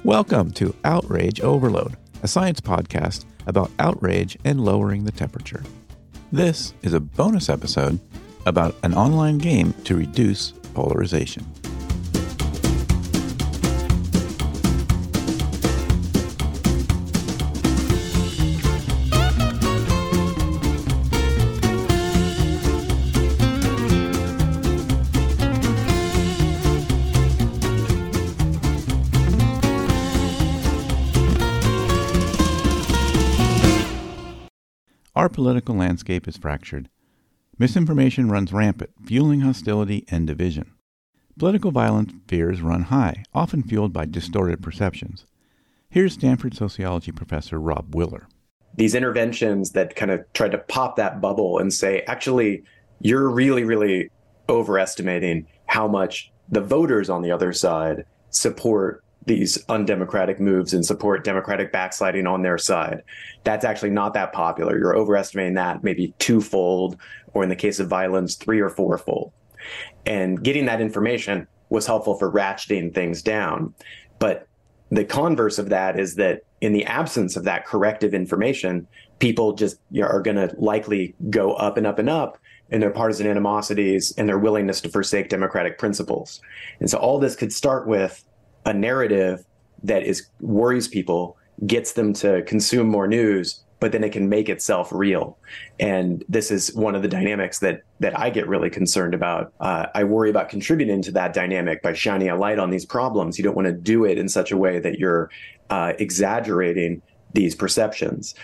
Welcome to Outrage Overload, a science podcast about outrage and lowering the temperature. This is a bonus episode about an online game to reduce polarization. Our political landscape is fractured. Misinformation runs rampant, fueling hostility and division. Political violence fears run high, often fueled by distorted perceptions. Here's Stanford sociology professor Rob Willer. These interventions that kind of try to pop that bubble and say, actually, you're really overestimating how much the voters on the other side support these undemocratic moves and support democratic backsliding on their side. That's actually not that popular. You're overestimating that maybe twofold, or in the case of violence, three or fourfold. And getting that information was helpful for ratcheting things down. But the converse of that is that in the absence of that corrective information, people just are going to likely go up and up and up in their partisan animosities and their willingness to forsake democratic principles. And so all this could start with a narrative that worries people, gets them to consume more news, but then it can make itself real. And this is one of the dynamics that I get really concerned about. I worry about contributing to that dynamic by shining a light on these problems. You don't want to do it in such a way that you're exaggerating these perceptions.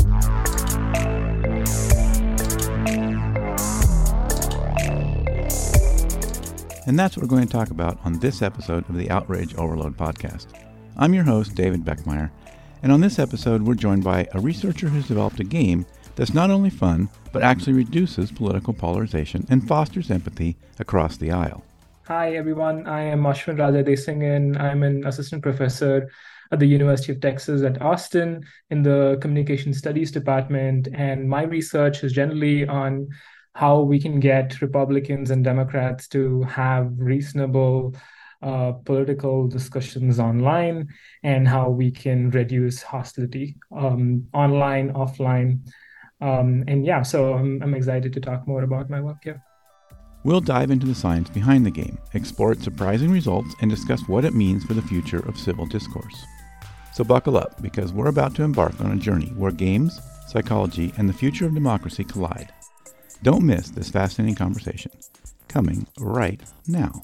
And that's what we're going to talk about on this episode of the Outrage Overload podcast. I'm your host, David Beckmeyer, and on this episode we're joined by a researcher who's developed a game that's not only fun, but actually reduces political polarization and fosters empathy across the aisle. Hi everyone, I am Ashwin Rajadesingan. I'm an assistant professor at the University of Texas at Austin in the Communication Studies department, and my research is generally on how we can get Republicans and Democrats to have reasonable political discussions online, and how we can reduce hostility online, offline. So I'm excited to talk more about my work here. We'll dive into the science behind the game, explore its surprising results, and discuss what it means for the future of civil discourse. So buckle up, because we're about to embark on a journey where games, psychology, and the future of democracy collide. Don't miss this fascinating conversation, coming right now.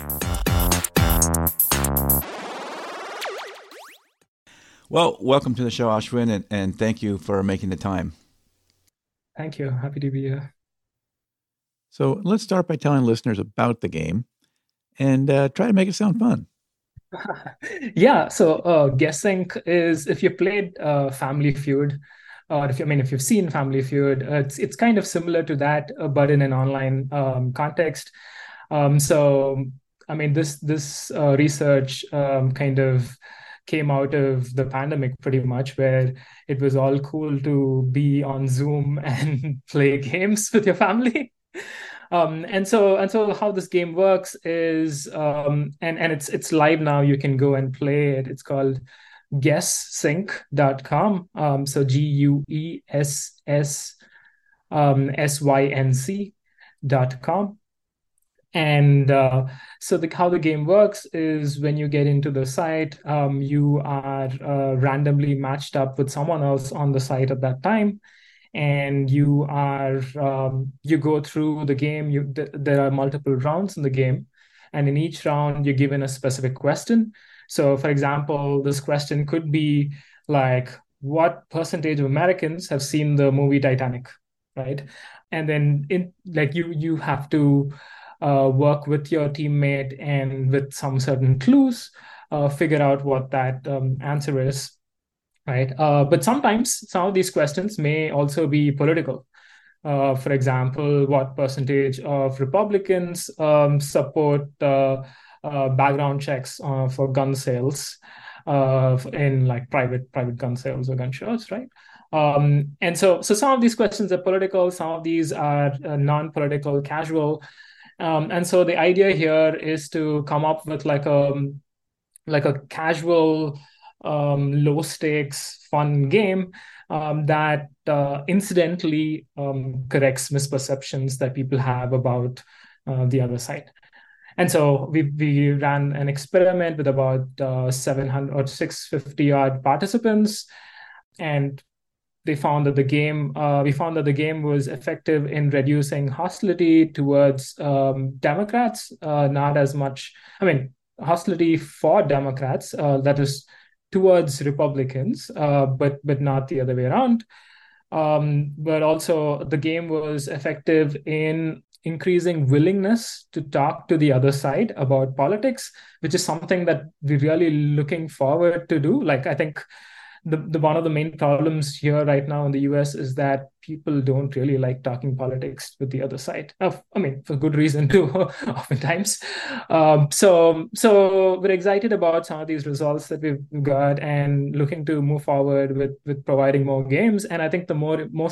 Well, welcome to the show, Ashwin, and thank you for making the time. Thank you. Happy to be here. So let's start by telling listeners about the game and try to make it sound fun. Yeah, so Guessing is, if you played Family Feud, or if you've seen Family Feud, it's kind of similar to that, but in an online context. This research kind of came out of the pandemic pretty much, where it was all cool to be on Zoom and play games with your family. And so how this game works is, and it's live now. You can go and play it. It's called guessync.com. So GUESSSYNC.com. And how the game works is, when you get into the site, you are randomly matched up with someone else on the site at that time. And you go through the game. There are multiple rounds in the game. And in each round, you're given a specific question. So, for example, this question could be like, what percentage of Americans have seen the movie Titanic, right? And then you have to work with your teammate and with some certain clues, figure out what that answer is, right? But sometimes some of these questions may also be political. For example, what percentage of Republicans support background checks for gun sales in like private gun sales or gun shows, right? And so some of these questions are political, some of these are non-political, casual. And so the idea here is to come up with like a casual low stakes, fun game that incidentally corrects misperceptions that people have about the other side. And so we ran an experiment with about 700 or 650 odd participants, and they found that we found that the game was effective in reducing hostility towards Democrats, not as much. I mean, hostility for Democrats, that is towards Republicans, but not the other way around. But also, the game was effective in increasing willingness to talk to the other side about politics, which is something that we're really looking forward to do. Like, I think the one of the main problems here right now in the US is that people don't really like talking politics with the other side. I mean, for good reason too, oftentimes. So we're excited about some of these results that we've got and looking to move forward with providing more games. And I think the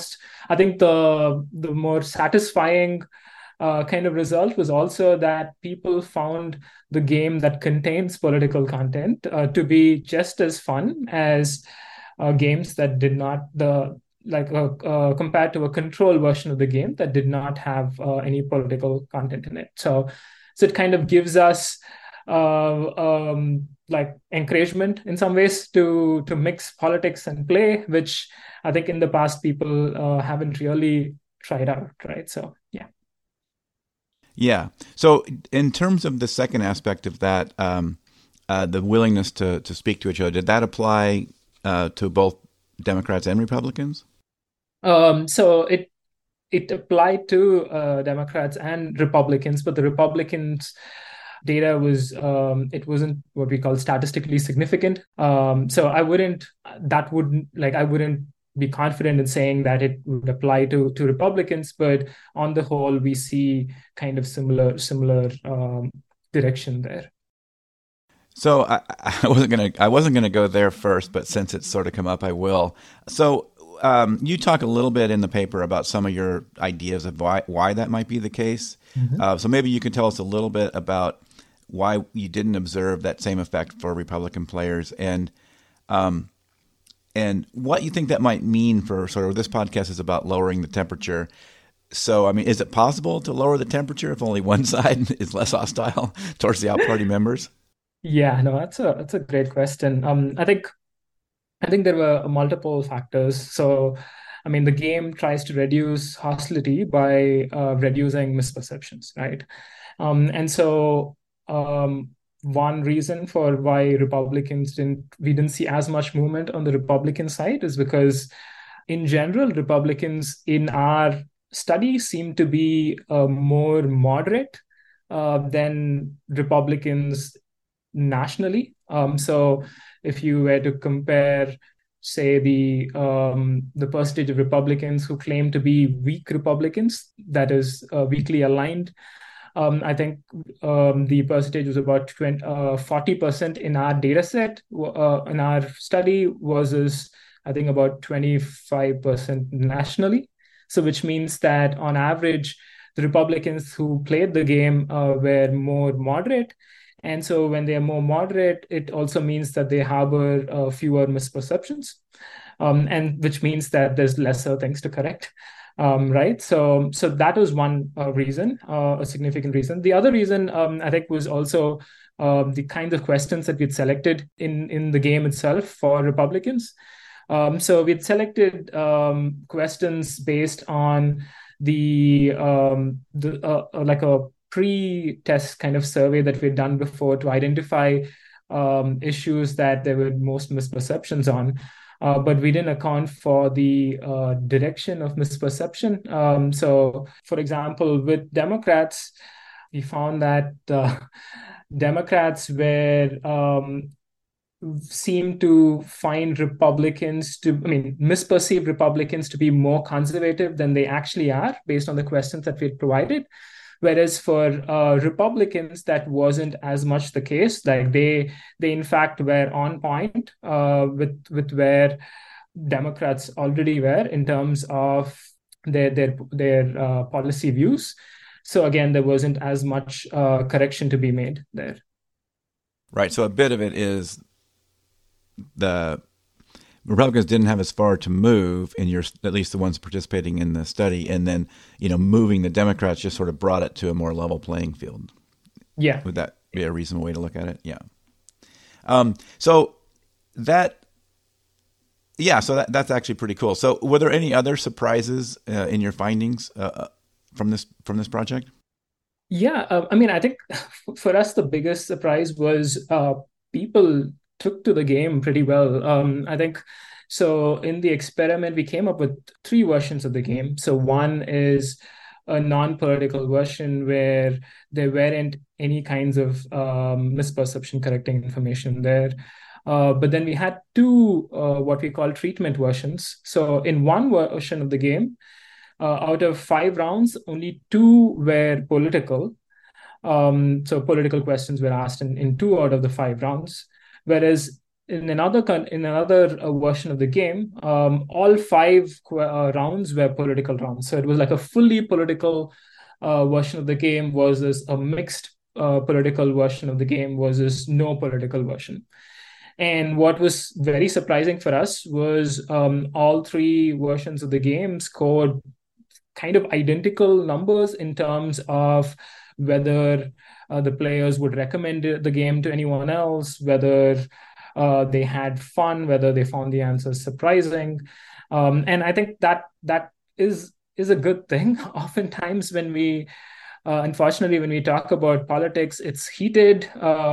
more satisfying kind of result was also that people found the game that contains political content to be just as fun as games that did not compared to a control version of the game that did not have any political content in it. So it kind of gives us like encouragement in some ways to mix politics and play, which I think in the past people haven't really tried out, right? So yeah. Yeah. So in terms of the second aspect of that, the willingness to speak to each other, did that apply to both Democrats and Republicans? So it applied to Democrats and Republicans, but the Republicans' data it wasn't what we call statistically significant. So I wouldn't be confident in saying that it would apply to Republicans, but on the whole, we see kind of similar direction there. So I wasn't gonna go there first, but since it's sort of come up, I will. So you talk a little bit in the paper about some of your ideas of why that might be the case. Mm-hmm. So maybe you can tell us a little bit about why you didn't observe that same effect for Republican players, and what you think that might mean for sort of this podcast is about lowering the temperature. So, I mean, is it possible to lower the temperature if only one side is less hostile towards the out party members? Yeah, no, that's a great question. I think there were multiple factors. So, I mean, the game tries to reduce hostility by reducing misperceptions, right? And so one reason for why we didn't see as much movement on the Republican side is because, in general, Republicans in our study seem to be more moderate than Republicans nationally. So if you were to compare, say, the percentage of Republicans who claim to be weak Republicans, that is weakly aligned, I think the percentage was about 40% in our data set, in our study, versus I think about 25% nationally. So which means that on average, the Republicans who played the game were more moderate. And so when they are more moderate, it also means that they harbor fewer misperceptions, and which means that there's lesser things to correct. Right. So that was one reason, a significant reason. The other reason, I think, was also the kind of questions that we'd selected in the game itself for Republicans. So we'd selected questions based on like a pre-test kind of survey that we'd done before to identify issues that there were most misperceptions on. But we didn't account for the direction of misperception. So, for example, with Democrats, we found that Democrats seem to find misperceive Republicans to be more conservative than they actually are based on the questions that we had provided. Whereas for Republicans, that wasn't as much the case. Like they in fact were on point with where Democrats already were in terms of their policy views. So again, there wasn't as much correction to be made there. Right. So a bit of it is the Republicans didn't have as far to move in your, at least the ones participating in the study, and then moving the Democrats just sort of brought it to a more level playing field. Yeah. Would that be a reasonable way to look at it? Yeah. So that's actually pretty cool. So were there any other surprises in your findings from this project? Yeah, I think for us the biggest surprise was people took to the game pretty well. I think so. In the experiment, we came up with three versions of the game. So one is a non-political version where there weren't any kinds of misperception correcting information there. But then we had two what we call treatment versions. So in one version of the game, out of 5 rounds, only two were political. So political questions were asked in 2 out of the 5 rounds, whereas in another version of the game, all five rounds were political rounds. So it was like a fully political version of the game versus a mixed political version of the game versus no political version. And what was very surprising for us was all three versions of the game scored kind of identical numbers in terms of whether the players would recommend the game to anyone else, whether they had fun, whether they found the answers surprising. And I think that is a good thing. Oftentimes when we unfortunately, when we talk about politics, it's heated,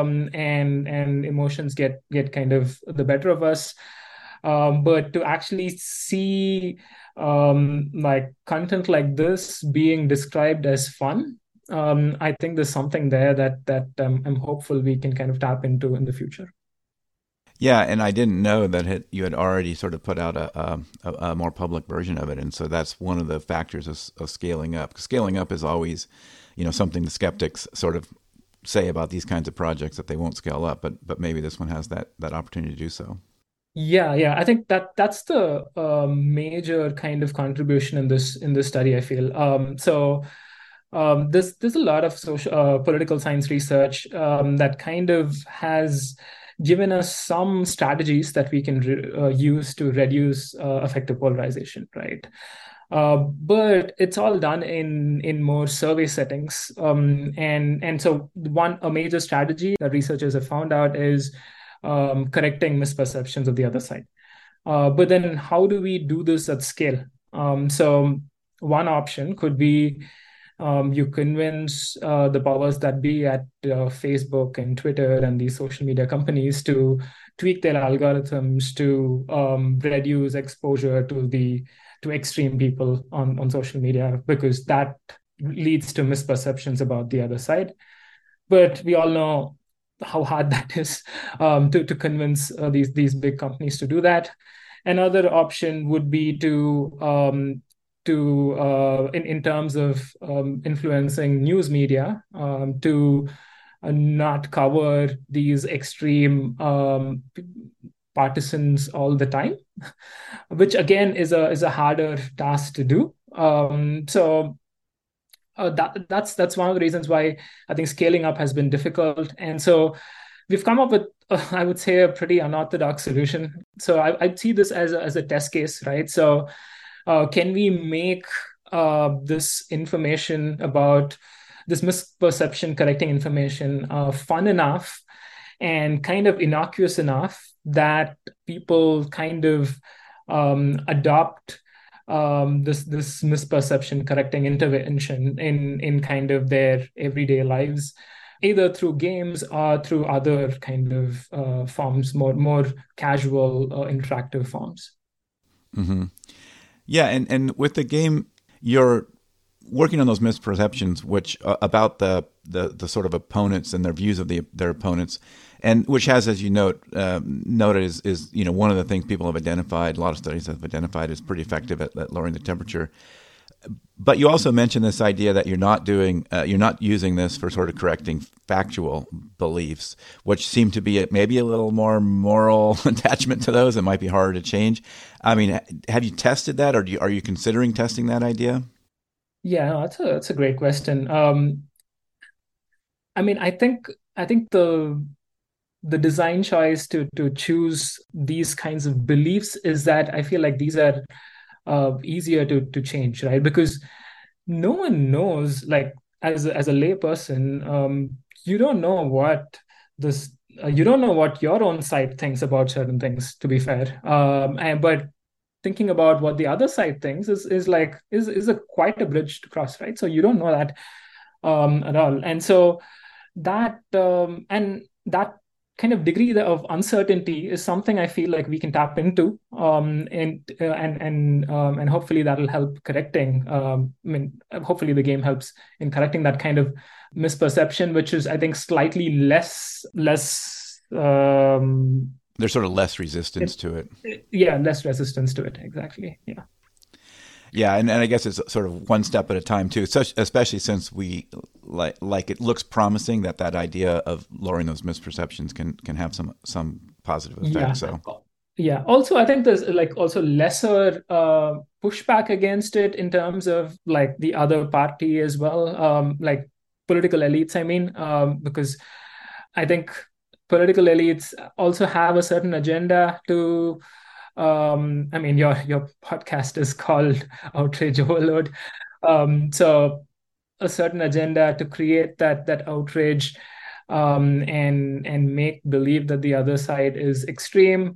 and emotions get kind of the better of us. But to actually see like content like this being described as fun, I think there's something there that I'm hopeful we can kind of tap into in the future. Yeah, and I didn't know that you had already sort of put out a more public version of it, and so that's one of the factors of scaling up. Scaling up is always, something the skeptics sort of say about these kinds of projects, that they won't scale up, but maybe this one has that opportunity to do so. Yeah. I think that's the major kind of contribution in this study, I feel. There's a lot of social political science research that kind of has given us some strategies that we can use to reduce effective polarization, right? But it's all done in more survey settings, and so a major strategy that researchers have found out is correcting misperceptions of the other side. But then, how do we do this at scale? So one option could be you convince the powers that be at Facebook and Twitter and these social media companies to tweak their algorithms to reduce exposure to extreme people on social media, because that leads to misperceptions about the other side. But we all know how hard that is to convince these big companies to do that. Another option would be in terms of influencing news media to not cover these extreme partisans all the time, which again is a harder task to do. That's one of the reasons why I think scaling up has been difficult. And so we've come up with, I would say, a pretty unorthodox solution. So I'd see this as a test case, right? So can we make this information about this misperception correcting information fun enough and kind of innocuous enough that people kind of adopt this misperception correcting intervention in kind of their everyday lives, either through games or through other kind of forms, more casual interactive forms. Mm-hmm. Yeah, and with the game, you're working on those misperceptions, which about the sort of opponents and their views of their opponents, and which has, as you noted, is one of the things people have identified. A lot of studies have identified is pretty effective at lowering the temperature. But you also mentioned this idea that you're not using this for sort of correcting factual beliefs, which seem to be maybe a little more moral attachment to those. It might be harder to change. I mean, have you tested that, or are you considering testing that idea? Yeah, no, that's a great question. I mean, I think the the design choice to choose these kinds of beliefs is that I feel like these are easier to change, right? Because no one knows, like as a lay person, you don't know what this you don't know what your own side thinks about certain things, to be fair. But thinking about what the other side thinks is a quite a bridge to cross, right? So you don't know that at all. And so that kind of degree of uncertainty is something I feel like we can tap into, and hopefully that'll help correcting. I mean, hopefully the game helps in correcting that kind of misperception, which is, I think, slightly less. There's sort of less resistance to it. Yeah, less resistance to it. Exactly. Yeah. Yeah, and I guess it's sort of one step at a time too. Especially since we like it looks promising that idea of lowering those misperceptions can have some positive effect. Yeah. So yeah. Also, I think there's like also lesser pushback against it in terms of like the other party as well, like political elites. I mean, because I think political elites also have a certain agenda to. I mean, your podcast is called Outrage Overload. So a certain agenda to create that outrage, and make believe that the other side is extreme,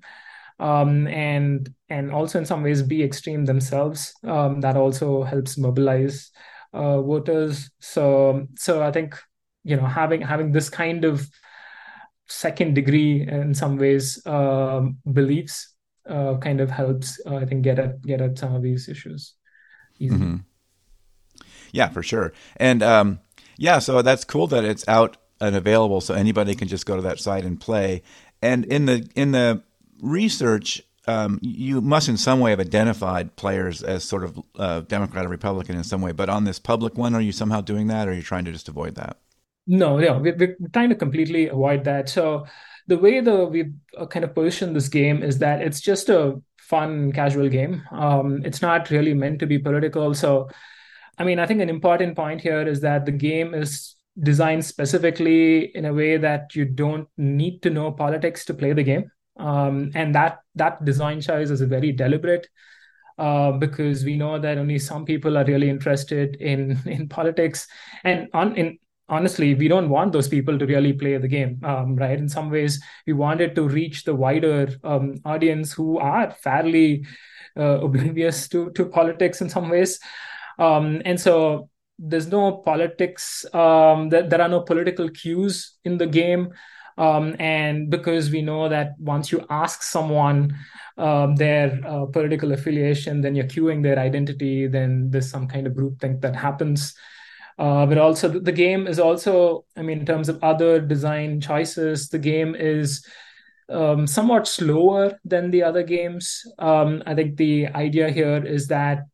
and also in some ways be extreme themselves. That also helps mobilize voters. So I think having this kind of second degree in some ways beliefs kind of helps, I think, get at some of these issues easily. Mm-hmm. Yeah, for sure. And yeah, so that's cool that it's out and available, so anybody can just go to that site and play. And in the research, you must in some way have identified players as sort of Democrat or Republican in some way. But on this public one, are you somehow doing that, or are you trying to just avoid that? No, yeah, we're trying to completely avoid that. So the way we've kind of positioned this game is that it's just a fun, casual game. It's not really meant to be political. So, I mean, I think an important point here is that the game is designed specifically in a way that you don't need to know politics to play the game. And that design choice is very deliberate, because we know that only some people are really interested in politics, and honestly, we don't want those people to really play the game, right? In some ways, we wanted to reach the wider audience who are fairly oblivious to politics in some ways. And so there's no politics, there are no political cues in the game. And because we know that once you ask someone their political affiliation, then you're cueing their identity, then there's some kind of groupthink that happens. But also the game is also, I mean, in terms of other design choices, the game is somewhat slower than the other games. I think the idea here is that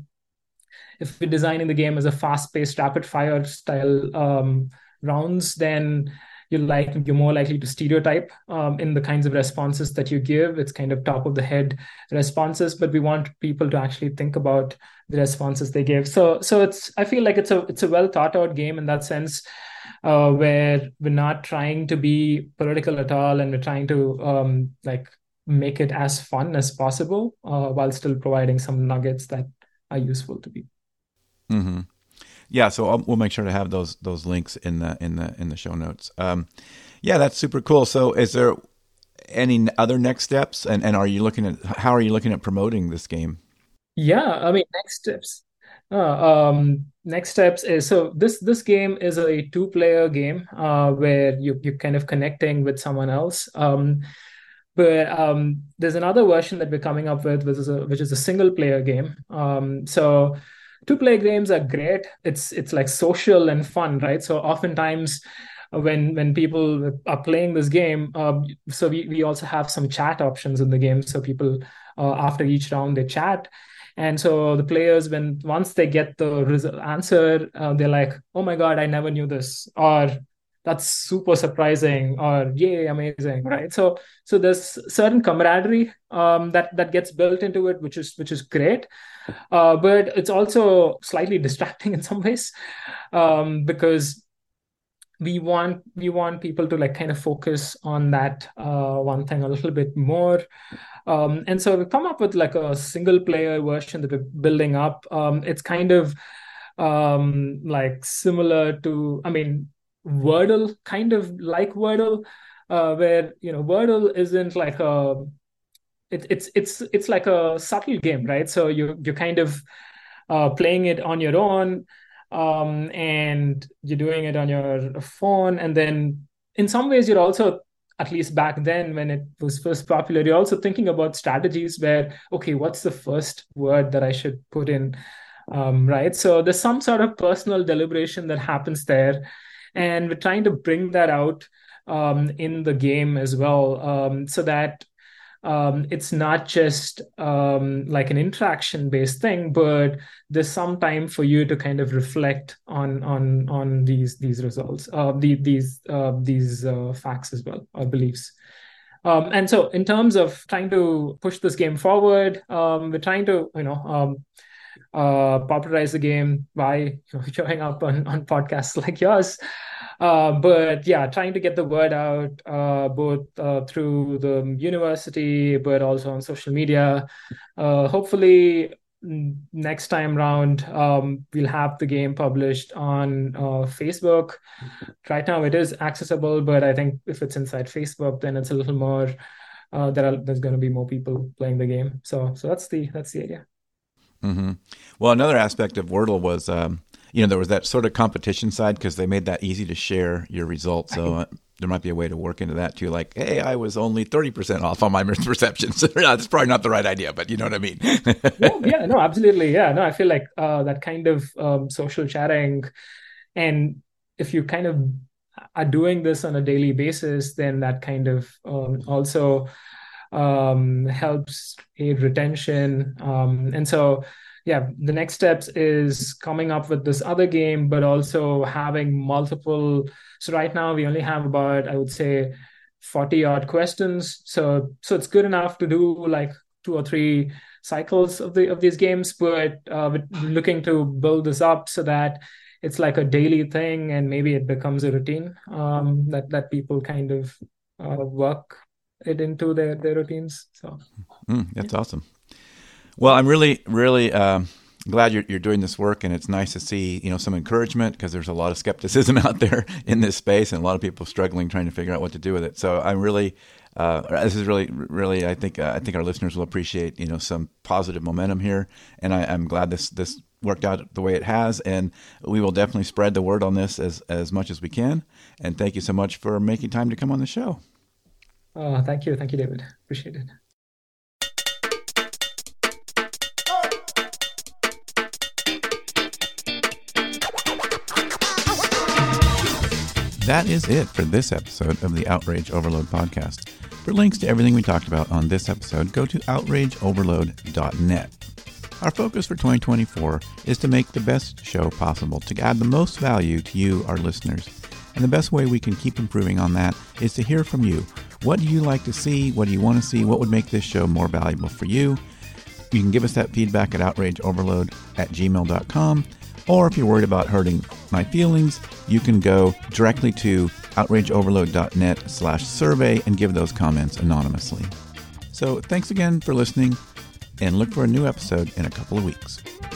if we're designing the game as a fast-paced, rapid-fire style rounds, then you're more likely to stereotype in the kinds of responses that you give. It's kind of top of the head responses, but we want people to actually think about the responses they give. So I feel like it's a well thought out game in that sense, where we're not trying to be political at all, and we're trying to like make it as fun as possible, while still providing some nuggets that are useful to people. Mm-hmm. Yeah, so we'll make sure to have those links in the show notes. Yeah, that's super cool. So, is there any other next steps, and how are you looking at promoting this game? Yeah, I mean, next steps is, so this game is a two-player game, where you're kind of connecting with someone else. But there's another version that we're coming up with, which is a single-player game. So two-player games are great. It's like social and fun, right? So oftentimes when people are playing this game, so we also have some chat options in the game. So people, after each round, they chat. And so the players, once they get the answer, they're like, "Oh my God, I never knew this," or "That's super surprising," or "Yay, amazing," right? So there's certain camaraderie that gets built into it, which is great. But it's also slightly distracting in some ways, because we want people to like kind of focus on that one thing a little bit more. And so we come up with like a single player version that we're building up. It's kind of like similar to, I mean, Wordle, kind of like Wordle, where Wordle isn't like it's like a subtle game, right? So you're kind of playing it on your own, and you're doing it on your phone, and then in some ways you're also, at least back then when it was first popular, you're also thinking about strategies where, okay, what's the first word that I should put in, right? So there's some sort of personal deliberation that happens there, and we're trying to bring that out in the game as well, so that it's not just like an interaction-based thing, but there's some time for you to kind of reflect on these results, these facts as well, or beliefs. And so, in terms of trying to push this game forward, we're trying to popularize the game by showing up on podcasts like yours. But yeah, trying to get the word out, both through the university, but also on social media. Hopefully, next time round, we'll have the game published on Facebook. Right now, it is accessible, but I think if it's inside Facebook, then it's a little more. There's going to be more people playing the game. So that's the idea. Mm-hmm. Well, another aspect of Wordle was, there was that sort of competition side because they made that easy to share your results. So there might be a way to work into that too. Like, hey, I was only 30% off on my misperceptions. That's probably not the right idea, but you know what I mean? Yeah, no, absolutely. Yeah, no, I feel like that kind of social chatting, and if you kind of are doing this on a daily basis, then that kind of also helps aid retention. And so, yeah, the next steps is coming up with this other game, but also having multiple. So right now we only have about, I would say, 40 odd questions. So it's good enough to do like 2 or 3 cycles of these games, but we're looking to build this up so that it's like a daily thing, and maybe it becomes a routine that people kind of work it into their routines. So that's awesome. Well, I'm really, really glad you're doing this work, and it's nice to see some encouragement, because there's a lot of skepticism out there in this space, and a lot of people struggling trying to figure out what to do with it. So I'm really, this is really, really, I think our listeners will appreciate some positive momentum here, and I'm glad this worked out the way it has, and we will definitely spread the word on this as much as we can. And thank you so much for making time to come on the show. Thank you, David. Appreciate it. That is it for this episode of the Outrage Overload podcast. For links to everything we talked about on this episode, go to outrageoverload.net. Our focus for 2024 is to make the best show possible, to add the most value to you, our listeners. And the best way we can keep improving on that is to hear from you. What do you like to see? What do you want to see? What would make this show more valuable for you? You can give us that feedback at outrageoverload@gmail.com. Or if you're worried about hurting my feelings, you can go directly to outrageoverload.net/survey and give those comments anonymously. So thanks again for listening, and look for a new episode in a couple of weeks.